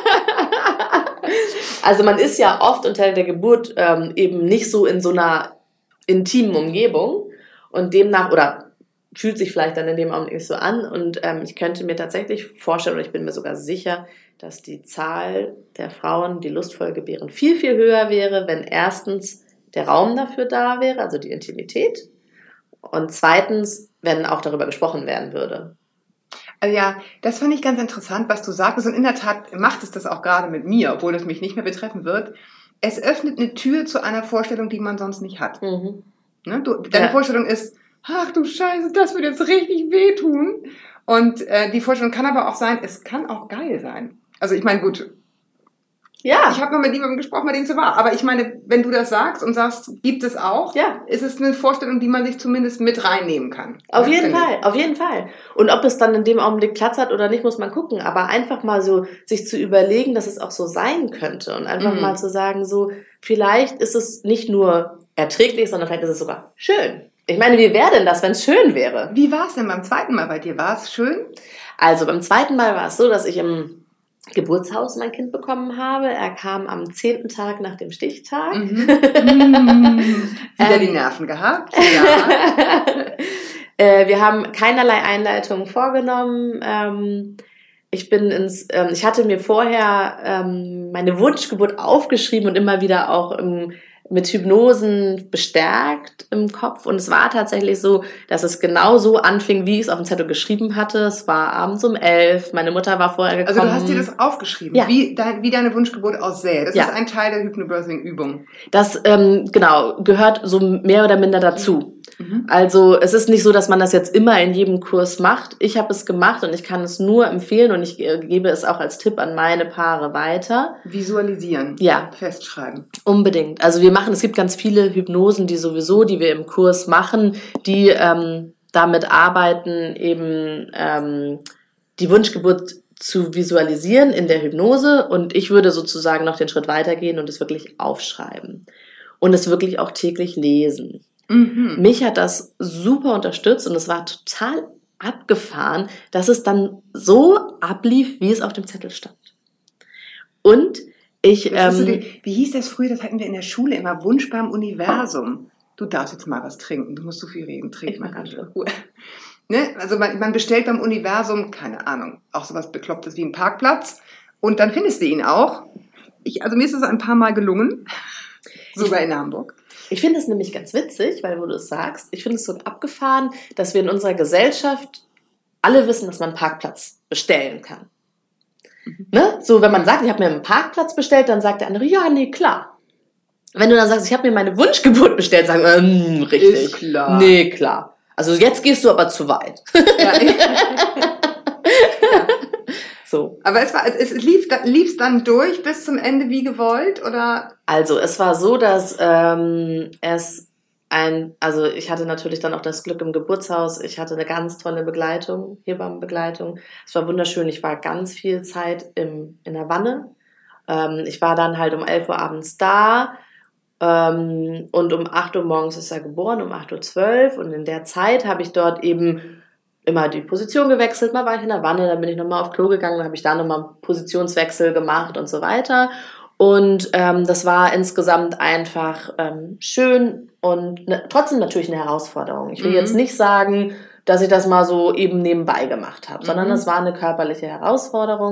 Also man ist ja oft unter der Geburt ähm, eben nicht so in so einer intimen Umgebung und demnach, oder fühlt sich vielleicht dann in dem Augenblick nicht so an und ähm, ich könnte mir tatsächlich vorstellen, oder ich bin mir sogar sicher, dass die Zahl der Frauen, die lustvoll gebären, viel, viel höher wäre, wenn erstens der Raum dafür da wäre, also die Intimität, und zweitens, wenn auch darüber gesprochen werden würde. Also ja, das fand ich ganz interessant, was du sagtest und in der Tat macht es das auch gerade mit mir, obwohl es mich nicht mehr betreffen wird. Es öffnet eine Tür zu einer Vorstellung, die man sonst nicht hat. Mhm. Ne? Du, deine Ja. Vorstellung ist, ach du Scheiße, das wird jetzt richtig wehtun. Und äh, die Vorstellung kann aber auch sein, es kann auch geil sein. Also ich meine, gut, Ja. ich habe noch mit jemandem gesprochen, bei dem es so war. Aber ich meine, wenn du das sagst und sagst, gibt es auch, Ja. ist es eine Vorstellung, die man sich zumindest mit reinnehmen kann. Auf Ja, jeden finde ich. Fall, auf jeden Fall. Und ob es dann in dem Augenblick Platz hat oder nicht, muss man gucken. Aber einfach mal so sich zu überlegen, dass es auch so sein könnte und einfach Mhm. mal zu sagen, so vielleicht ist es nicht nur erträglich, sondern vielleicht ist es sogar schön. Ich meine, wie wäre denn das, wenn es schön wäre? Wie war es denn beim zweiten Mal bei dir? War es schön? Also beim zweiten Mal war es so, dass ich im Geburtshaus mein Kind bekommen habe. Er kam am zehnten Tag nach dem Stichtag. Mhm. Mhm. Wieder Ähm. die Nerven gehabt? Ja. äh, wir haben keinerlei Einleitungen vorgenommen. Ähm, ich bin ins, ähm, ich hatte mir vorher ähm, meine Wunschgeburt aufgeschrieben und immer wieder auch im, mit Hypnosen bestärkt im Kopf. Und es war tatsächlich so, dass es genau so anfing, wie ich es auf dem Zettel geschrieben hatte. Es war abends um elf. Meine Mutter war vorher gekommen. Also du hast dir das aufgeschrieben, Ja. wie, dein, wie deine Wunschgeburt aussähe. Das Ja. ist ein Teil der Hypnobirthing-Übung. Das, ähm, genau, gehört so mehr oder minder dazu. Mhm. Also es ist nicht so, dass man das jetzt immer in jedem Kurs macht. Ich habe es gemacht und ich kann es nur empfehlen und ich äh, gebe es auch als Tipp an meine Paare weiter. Visualisieren. Ja. Festschreiben. Unbedingt. Also wir machen, es gibt ganz viele Hypnosen, die sowieso, die wir im Kurs machen, die ähm, damit arbeiten, eben ähm, die Wunschgeburt zu visualisieren in der Hypnose und ich würde sozusagen noch den Schritt weitergehen und es wirklich aufschreiben und es wirklich auch täglich lesen. Mhm. Mich hat das super unterstützt und es war total abgefahren, dass es dann so ablief, wie es auf dem Zettel stand. Und ich... Das ist so Ähm, die, wie hieß das früher? Das hatten wir in der Schule immer. Wunsch beim Universum. Du darfst jetzt mal was trinken. Du musst so viel reden. Trink Ich mal mach ganz einen Ruhe. Ne? Also man, man bestellt beim Universum, keine Ahnung, auch sowas Beklopptes wie einen Parkplatz. Und dann findest du ihn auch. Ich, also mir ist es ein paar Mal gelungen. Sogar in Hamburg. Ich finde es nämlich ganz witzig, weil wo du es sagst, ich finde es so abgefahren, dass wir in unserer Gesellschaft alle wissen, dass man einen Parkplatz bestellen kann. Mhm. Ne? So, wenn man sagt, ich habe mir einen Parkplatz bestellt, dann sagt der andere, ja, nee, klar. Wenn du dann sagst, ich habe mir meine Wunschgeburt bestellt, sagen wir, ähm, richtig. Ist klar. Nee, klar. Also jetzt gehst du aber zu weit. Ja. So. Aber es war, es lief, lief's dann durch bis zum Ende wie gewollt, oder? Also es war so, dass ähm, es ein, also ich hatte natürlich dann auch das Glück im Geburtshaus, ich hatte eine ganz tolle Begleitung, Hebammenbegleitung. Es war wunderschön, ich war ganz viel Zeit im, in der Wanne. Ähm, ich war dann halt um elf Uhr abends da ähm, und um acht Uhr morgens ist er geboren, um acht Uhr zwölf und in der Zeit habe ich dort eben immer die Position gewechselt, mal war ich in der Wanne, dann bin ich nochmal auf Klo gegangen, dann habe ich da nochmal einen Positionswechsel gemacht und so weiter. Und ähm, das war insgesamt einfach ähm, schön und ne, trotzdem natürlich eine Herausforderung. Ich will Mhm. jetzt nicht sagen, dass ich das mal so eben nebenbei gemacht habe, sondern Mhm. es war eine körperliche Herausforderung.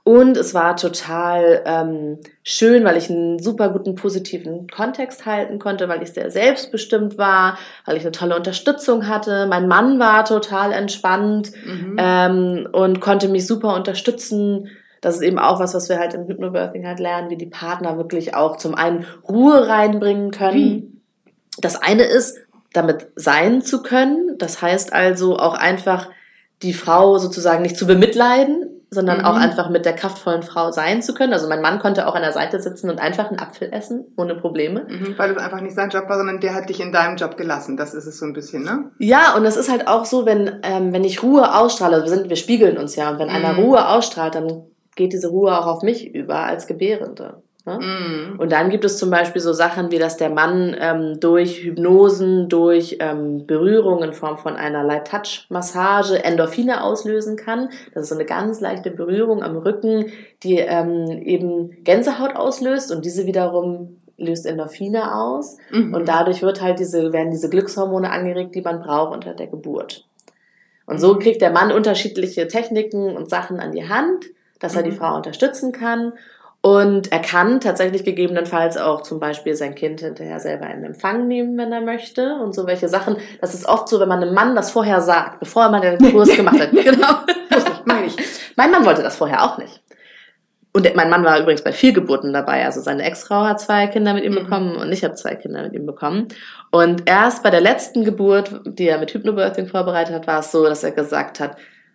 Und es war total ähm, schön, weil ich einen super guten positiven Kontext halten konnte, weil ich sehr selbstbestimmt war, weil ich eine tolle Unterstützung hatte. Mein Mann war total entspannt mhm. ähm, und konnte mich super unterstützen. Das ist eben auch was, was wir halt im Hypnobirthing halt lernen, wie die Partner wirklich auch zum einen Ruhe reinbringen können. Wie? Das eine ist, damit sein zu können. Das heißt also auch einfach, die Frau sozusagen nicht zu bemitleiden, sondern mhm. auch einfach mit der kraftvollen Frau sein zu können. Also mein Mann konnte auch an der Seite sitzen und einfach einen Apfel essen, ohne Probleme. Mhm, weil es einfach nicht sein Job war, sondern der hat dich in deinem Job gelassen. Das ist es so ein bisschen, ne? Ja, und das ist halt auch so, wenn ähm, wenn ich Ruhe ausstrahle, also wir, sind, wir spiegeln uns ja, und wenn mhm. einer Ruhe ausstrahlt, dann geht diese Ruhe auch auf mich über als Gebärende. Ne? Mm. Und dann gibt es zum Beispiel so Sachen wie, dass der Mann ähm, durch Hypnosen, durch ähm, Berührung in Form von einer Light-Touch-Massage Endorphine auslösen kann. Das ist so eine ganz leichte Berührung am Rücken, die ähm, eben Gänsehaut auslöst, und diese wiederum löst Endorphine aus. Mm. Und dadurch wird halt diese, werden diese Glückshormone angeregt, die man braucht unter der Geburt. Und so kriegt der Mann unterschiedliche Techniken und Sachen an die Hand, dass er mm. die Frau unterstützen kann. Und er kann tatsächlich gegebenenfalls auch zum Beispiel sein Kind hinterher selber in Empfang nehmen, wenn er möchte. Und so welche Sachen. Das ist oft so, wenn man einem Mann das vorher sagt, bevor er mal den Kurs gemacht hat. Genau. Meine ich. Mein Mann wollte das vorher auch nicht. Und mein Mann war übrigens bei vier Geburten dabei. Also seine Ex-Frau hat zwei Kinder mit ihm mhm. bekommen und ich habe zwei Kinder mit ihm bekommen. Und erst bei der letzten Geburt, die er mit Hypnobirthing vorbereitet hat, war es so, dass er gesagt hat,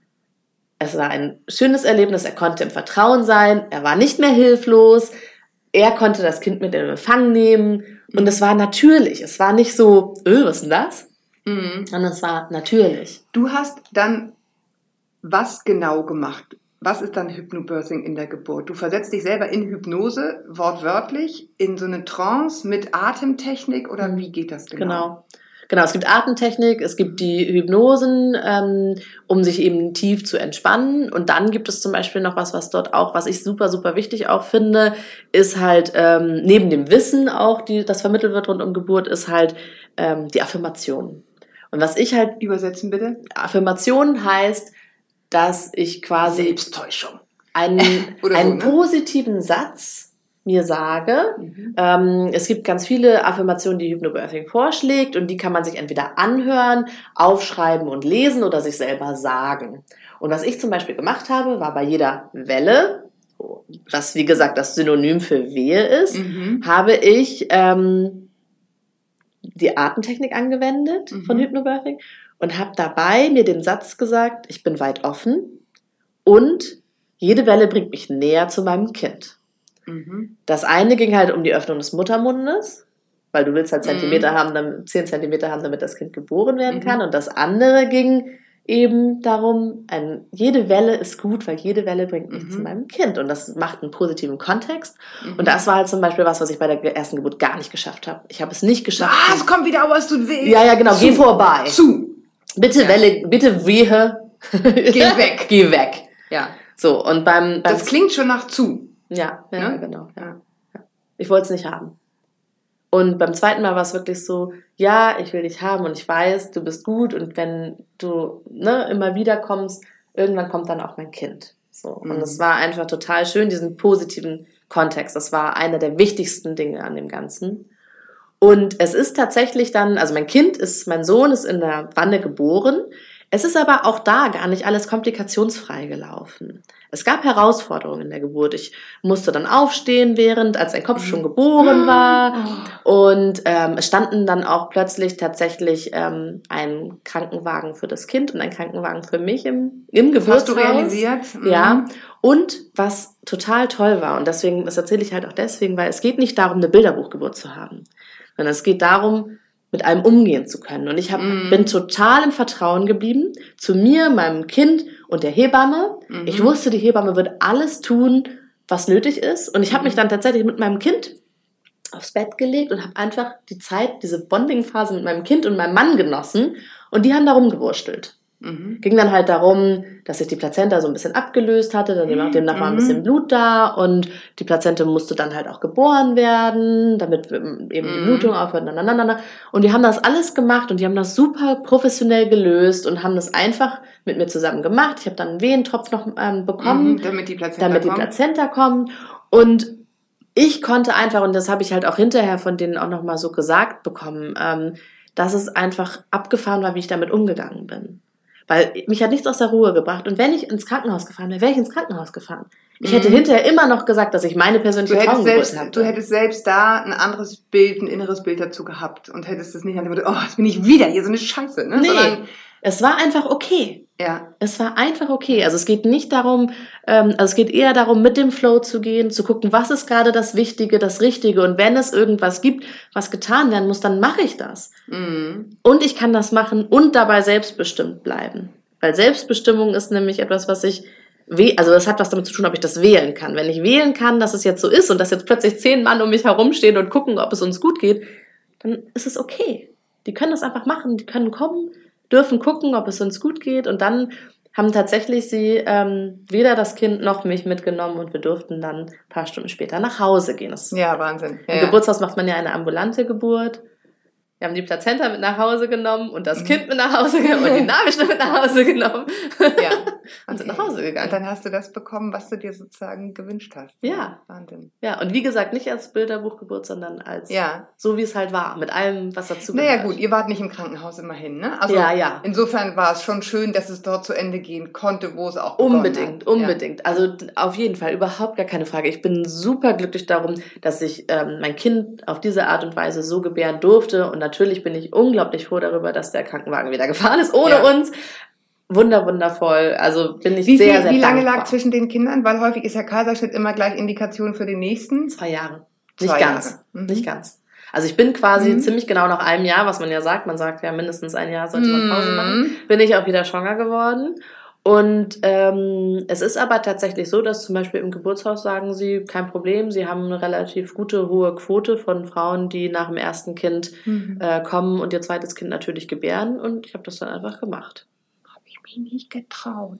es war ein schönes Erlebnis, er konnte im Vertrauen sein, er war nicht mehr hilflos, er konnte das Kind mit in Empfang nehmen und es war natürlich, es war nicht so, öh, was ist denn das? Mhm. Sondern es war natürlich. Du hast dann was genau gemacht? Was ist dann Hypnobirthing in der Geburt? Du versetzt dich selber in Hypnose, wortwörtlich, in so eine Trance mit Atemtechnik oder wie geht das genau? Genau. Genau, es gibt Atemtechnik, es gibt die Hypnosen, ähm, um sich eben tief zu entspannen. Und dann gibt es zum Beispiel noch was, was dort auch, was ich super, super wichtig auch finde, ist halt ähm, neben dem Wissen auch, die das vermittelt wird rund um Geburt, ist halt ähm, die Affirmation. Und was ich halt... Übersetzen bitte. Affirmation heißt, dass ich quasi... Selbsttäuschung. Einen, einen so, ne? positiven Satz mir sage. Mhm. Ähm, es gibt ganz viele Affirmationen, die Hypnobirthing vorschlägt, und die kann man sich entweder anhören, aufschreiben und lesen oder sich selber sagen. Und was ich zum Beispiel gemacht habe, war bei jeder Welle, was wie gesagt das Synonym für Wehe ist, mhm. habe ich ähm, die Atemtechnik angewendet mhm. von Hypnobirthing und habe dabei mir den Satz gesagt, ich bin weit offen und jede Welle bringt mich näher zu meinem Kind. Mhm. Das eine ging halt um die Öffnung des Muttermundes, weil du willst halt Zentimeter mhm. haben, dann zehn Zentimeter haben, damit das Kind geboren werden mhm. kann. Und das andere ging eben darum, ein, jede Welle ist gut, weil jede Welle bringt mich mhm. zu meinem Kind. Und das macht einen positiven Kontext. Mhm. Und das war halt zum Beispiel was, was ich bei der ersten Geburt gar nicht geschafft habe. Ich habe es nicht geschafft. Ah, es kommt wieder, aber es tut weh. Ja, ja, genau. Zu. Geh vorbei. Zu. Bitte ja. Welle, bitte wehe. Geh weg. Geh weg. Ja. So, und beim, beim das klingt schon nach zu. Ja, ja, ne? genau. Ja. Ich wollte es nicht haben. Und beim zweiten Mal war es wirklich so, ja, ich will dich haben und ich weiß, du bist gut, und wenn du ne, immer wieder kommst, irgendwann kommt dann auch mein Kind. So. Mhm. Und es war einfach total schön, diesen positiven Kontext. Das war einer der wichtigsten Dinge an dem Ganzen. Und es ist tatsächlich dann, also mein Kind ist, mein Sohn ist in der Wanne geboren. Es ist aber auch da gar nicht alles komplikationsfrei gelaufen. Es gab Herausforderungen in der Geburt. Ich musste dann aufstehen, während, als sein Kopf schon geboren war. Und ähm, es standen dann auch plötzlich tatsächlich ähm, ein Krankenwagen für das Kind und ein Krankenwagen für mich im, im Geburtshaus. Hast du realisiert? Mhm. Ja. Und was total toll war, und deswegen, das erzähle ich halt auch deswegen, weil es geht nicht darum, eine Bilderbuchgeburt zu haben, sondern es geht darum, mit allem umgehen zu können. Und ich hab, mm. bin total im Vertrauen geblieben zu mir, meinem Kind und der Hebamme. Mm-hmm. Ich wusste, die Hebamme wird alles tun, was nötig ist. Und ich habe mm. mich dann tatsächlich mit meinem Kind aufs Bett gelegt und habe einfach die Zeit, diese Bonding-Phase mit meinem Kind und meinem Mann genossen. Und die haben da rumgewurstelt. Mhm. Ging dann halt darum, dass sich die Plazenta so ein bisschen abgelöst hatte, dann demnach, demnach war ein bisschen Blut da und die Plazenta musste dann halt auch geboren werden, damit eben die Blutung aufhört. Nananana. Und die haben das alles gemacht und die haben das super professionell gelöst und haben das einfach mit mir zusammen gemacht. Ich habe dann einen Wehentropf noch ähm, bekommen, Mhm, damit die Plazenta damit die kommt. Plazenta kommt. Und ich konnte einfach, und das habe ich halt auch hinterher von denen auch nochmal so gesagt bekommen, ähm, dass es einfach abgefahren war, wie ich damit umgegangen bin. Weil mich hat nichts aus der Ruhe gebracht. Und wenn ich ins Krankenhaus gefahren wäre, wäre ich ins Krankenhaus gefahren. Ich hätte Mhm. hinterher immer noch gesagt, dass ich meine Du persönliche hättest, Traumgeburt selbst, hatte. du hättest selbst da ein anderes Bild, ein inneres Bild dazu gehabt und hättest es nicht an dem Motto, oh, jetzt bin ich wieder hier, so eine Scheiße. Ne? Nee, Sondern, es war einfach okay. ja. Es war einfach okay. Also es geht nicht darum, ähm, also es geht eher darum, mit dem Flow zu gehen, zu gucken, was ist gerade das Wichtige, das Richtige. Und wenn es irgendwas gibt, was getan werden muss, dann mache ich das. Mhm. Und ich kann das machen und dabei selbstbestimmt bleiben. Weil Selbstbestimmung ist nämlich etwas, was ich, we- also das hat was damit zu tun, ob ich das wählen kann. Wenn ich wählen kann, dass es jetzt so ist und dass jetzt plötzlich zehn Mann um mich herumstehen und gucken, ob es uns gut geht, dann ist es okay. Die können das einfach machen, die können kommen, dürfen gucken, ob es uns gut geht und dann haben tatsächlich sie ähm, weder das Kind noch mich mitgenommen und wir durften dann ein paar Stunden später nach Hause gehen. Das, Ja, Wahnsinn. Ja, Im ja. Geburtshaus macht man ja eine ambulante Geburt. Wir haben die Plazenta mit nach Hause genommen und das Kind mit nach Hause genommen und die Nabelschnur mit nach Hause genommen. Ja. Und sind Okay. nach Hause gegangen. Und dann hast du das bekommen, was du dir sozusagen gewünscht hast. Ja. Wahnsinn. Ja, und wie gesagt, nicht als Bilderbuchgeburt, sondern als Ja. so, wie es halt war, mit allem, was dazu Naja gehört. gut, ihr wart nicht im Krankenhaus immerhin, ne? Also Ja, ja. insofern war es schon schön, dass es dort zu Ende gehen konnte, wo es auch begonnen Unbedingt, hat. unbedingt. Also d- auf jeden Fall, überhaupt gar keine Frage. Ich bin super glücklich darum, dass ich ähm, mein Kind auf diese Art und Weise so gebären durfte. Und natürlich bin ich unglaublich froh darüber, dass der Krankenwagen wieder gefahren ist, ohne Ja. uns. Wunder, wundervoll. Also bin ich Wie, sehr, viel, sehr wie lange dankbar. lag zwischen den Kindern? Weil häufig ist ja Kaiserschnitt immer gleich Indikation für den nächsten. Zwei Jahre. Nicht Zwei ganz. Jahre. Mhm. Nicht ganz. Also ich bin quasi Mhm. ziemlich genau nach einem Jahr, was man ja sagt, man sagt ja mindestens ein Jahr sollte man Pause Mhm. machen, bin ich auch wieder schwanger geworden. Und ähm, es ist aber tatsächlich so, dass zum Beispiel im Geburtshaus sagen sie, kein Problem, sie haben eine relativ gute, hohe Quote von Frauen, die nach dem ersten Kind Mhm. äh, kommen und ihr zweites Kind natürlich gebären. Und ich habe das dann einfach gemacht. Habe ich mich nicht getraut.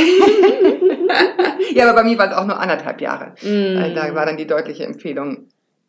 Ja, aber bei mir waren es auch nur anderthalb Jahre. Weil da war dann die deutliche Empfehlung.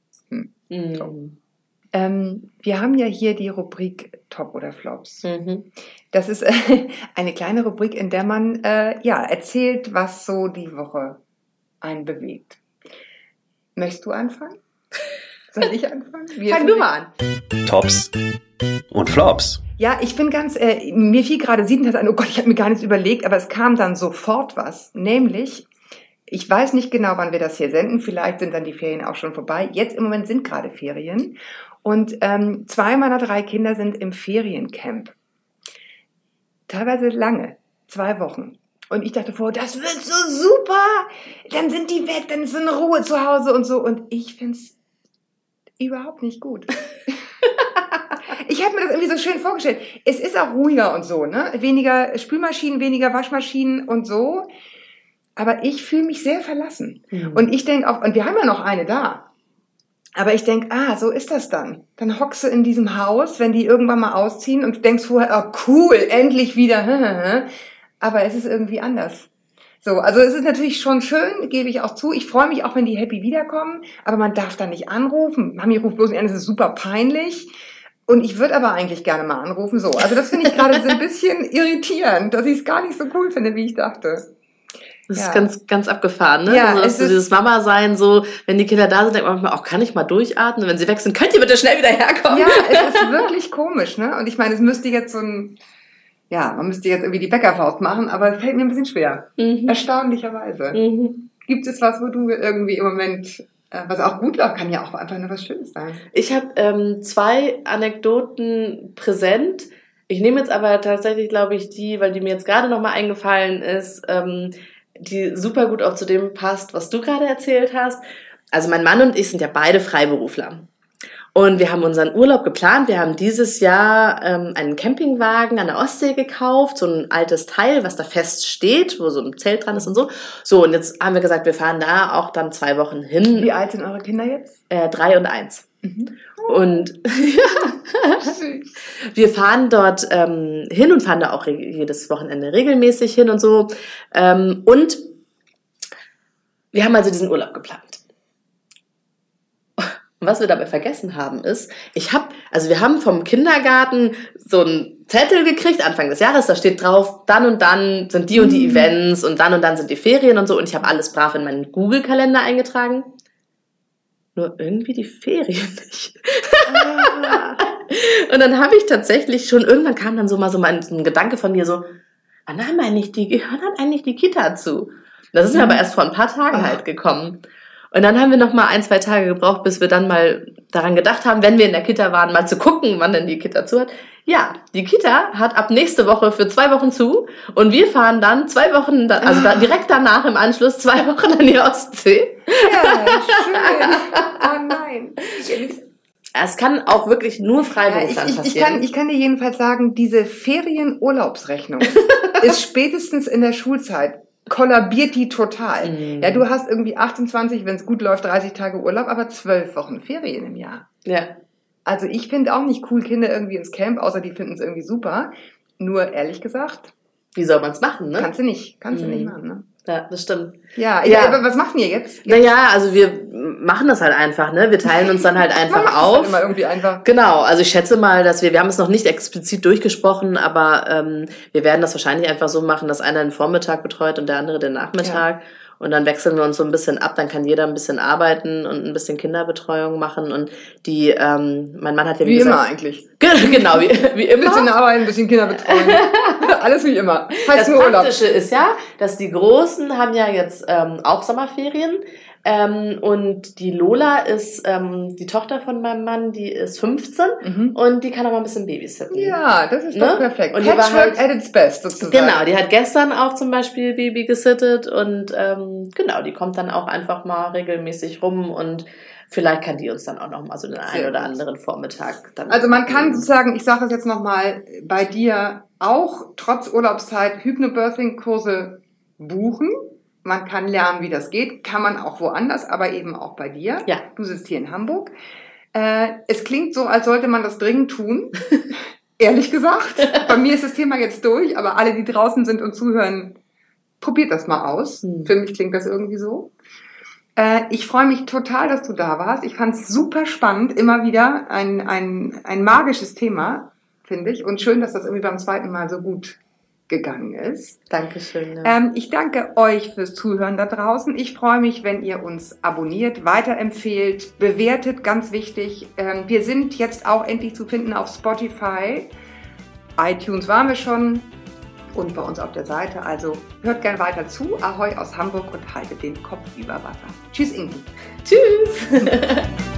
Mm. Ähm, wir haben ja hier die Rubrik Top oder Flops. Mhm. Das ist äh, eine kleine Rubrik, in der man äh, ja, erzählt, was so die Woche einen bewegt. Möchtest du anfangen? Soll ich anfangen? Wie Fang ist du es? mal an. Tops und Flops. Ja, ich bin ganz, äh, mir fiel gerade sieben an, oh Gott, ich habe mir gar nichts überlegt, aber es kam dann sofort was. Nämlich, ich weiß nicht genau, wann wir das hier senden, vielleicht sind dann die Ferien auch schon vorbei. Jetzt im Moment sind gerade Ferien und ähm, zwei meiner drei Kinder sind im Feriencamp. Teilweise lange, zwei Wochen. Und ich dachte vorher, das wird so super, dann sind die weg, dann ist so eine Ruhe zu Hause und so. Und ich find's überhaupt nicht gut. Ich habe mir das irgendwie so schön vorgestellt. Es ist auch ruhiger und so, ne? Weniger Spülmaschinen, weniger Waschmaschinen und so. Aber ich fühle mich sehr verlassen. Mhm. Und ich denke auch, und wir haben ja noch eine da. Aber ich denke, ah, so ist das dann. Dann hockst du in diesem Haus, wenn die irgendwann mal ausziehen und du denkst vorher, oh cool, endlich wieder. Aber es ist irgendwie anders. So, also es ist natürlich schon schön, gebe ich auch zu. Ich freue mich auch, wenn die happy wiederkommen. Aber man darf da nicht anrufen. Mami ruft bloß nicht an, das ist super peinlich. Und ich würde aber eigentlich gerne mal anrufen. So, also das finde ich gerade so ein bisschen irritierend, dass ich es gar nicht so cool finde, wie ich dachte. Das Ja. ist ganz, ganz abgefahren, ne? Ja, also, es dass so ist- dieses Mama-Sein, so, wenn die Kinder da sind, denkt man manchmal, auch kann ich mal durchatmen? Wenn sie weg sind, könnt ihr bitte schnell wieder herkommen? Ja, es ist wirklich komisch, ne? Und ich meine, es müsste jetzt so ein, ja, man müsste jetzt irgendwie die Bäckerfaust machen, aber es fällt mir ein bisschen schwer. Mhm. Erstaunlicherweise. Mhm. Gibt es was, wo du irgendwie im Moment, äh, was auch gut läuft, kann ja auch einfach nur was Schönes sein. Ich habe ähm, zwei Anekdoten präsent. Ich nehme jetzt aber tatsächlich, glaube ich, die, weil die mir jetzt gerade nochmal eingefallen ist, ähm, die super gut auch zu dem passt, was du gerade erzählt hast. Also mein Mann und ich sind ja beide Freiberufler. Und wir haben unseren Urlaub geplant. Wir haben dieses Jahr ähm, einen Campingwagen an der Ostsee gekauft, so ein altes Teil, was da fest steht, wo so ein Zelt dran ist und so. So, und jetzt haben wir gesagt, wir fahren da auch dann zwei Wochen hin. Wie alt sind eure Kinder jetzt? Äh, drei und eins. Mhm. Und ja, Wir fahren dort ähm, hin und fahren da auch re- jedes Wochenende regelmäßig hin und so. Ähm, und wir haben also diesen Urlaub geplant. Und was wir dabei vergessen haben ist, ich habe, also wir haben vom Kindergarten so einen Zettel gekriegt, Anfang des Jahres, da steht drauf, dann und dann sind die und die Events und dann und dann sind die Ferien und so. Und ich habe alles brav in meinen Google-Kalender eingetragen. Nur irgendwie die Ferien nicht. Und dann habe ich tatsächlich schon, irgendwann kam dann so mal so mal ein Gedanke von mir so, wann haben eigentlich die, wann hat eigentlich die Kita zu? Das ist mir aber erst vor ein paar Tagen halt gekommen. Und dann haben wir noch mal ein, zwei Tage gebraucht, bis wir dann mal daran gedacht haben, wenn wir in der Kita waren, mal zu gucken, wann denn die Kita zu hat. Ja, die Kita hat ab nächste Woche für zwei Wochen zu und wir fahren dann zwei Wochen, da, also da, direkt danach im Anschluss zwei Wochen an die Ostsee. Ja, schön. Oh nein. Es kann auch wirklich nur Freiberuflern ja, ich, ich, passieren. Ich kann, ich kann dir jedenfalls sagen, diese Ferienurlaubsrechnung ist spätestens in der Schulzeit kollabiert die total. Mm. Ja, du hast irgendwie achtundzwanzig, wenn es gut läuft, dreißig Tage Urlaub, aber zwölf Wochen Ferien im Jahr. Ja. Also ich finde auch nicht cool, Kinder irgendwie ins Camp, außer die finden es irgendwie super. Nur ehrlich gesagt, wie soll man es machen, ne? Kannst du nicht, kannst mm. du nicht machen, ne? Ja, das stimmt. Ja, ja. aber was macht ihr jetzt? Naja, also wir machen das halt einfach, ne? Wir teilen uns dann halt einfach Man auf. Das immer irgendwie einfach. Genau, also ich schätze mal, dass wir, wir haben es noch nicht explizit durchgesprochen, aber ähm, wir werden das wahrscheinlich einfach so machen, dass einer den Vormittag betreut und der andere den Nachmittag. Ja. Und dann wechseln wir uns so ein bisschen ab, dann kann jeder ein bisschen arbeiten und ein bisschen Kinderbetreuung machen. Und die, ähm, mein Mann hat ja wie, wie gesagt, immer eigentlich. Genau, wie, wie immer. Ein bisschen arbeiten, ein bisschen Kinderbetreuung. Alles wie immer. Heißt das nur Urlaub. Praktische ist ja, dass die Großen haben ja jetzt ähm, auch Sommerferien. Ähm, und die Lola ist ähm, die Tochter von meinem Mann, die ist fünfzehn mhm. und die kann auch mal ein bisschen babysitten. Ja, das ist doch ne? perfekt. Und die war halt, at its best sozusagen. Genau, die hat gestern auch zum Beispiel Baby gesittet und ähm, genau, die kommt dann auch einfach mal regelmäßig rum und vielleicht kann die uns dann auch noch mal so den einen oder anderen Vormittag dann. Also man kann sozusagen, ich sage es jetzt nochmal, bei dir auch trotz Urlaubszeit Hypnobirthing-Kurse buchen. Man kann lernen, wie das geht. Kann man auch woanders, aber eben auch bei dir. Ja. Du sitzt hier in Hamburg. Äh, es klingt so, als sollte man das dringend tun. Ehrlich gesagt. Bei mir ist das Thema jetzt durch, aber alle, die draußen sind und zuhören, probiert das mal aus. Hm. Für mich klingt das irgendwie so. Äh, ich freue mich total, dass du da warst. Ich fand es super spannend. Immer wieder ein, ein, ein magisches Thema, finde ich. Und schön, dass das irgendwie beim zweiten Mal so gut gegangen ist. Dankeschön. Ja. Ähm, ich danke euch fürs Zuhören da draußen. Ich freue mich, wenn ihr uns abonniert, weiterempfehlt, bewertet, ganz wichtig. Ähm, wir sind jetzt auch endlich zu finden auf Spotify. iTunes waren wir schon und bei uns auf der Seite. Also hört gern weiter zu. Ahoi aus Hamburg und haltet den Kopf über Wasser. Tschüss, Ingi. Tschüss.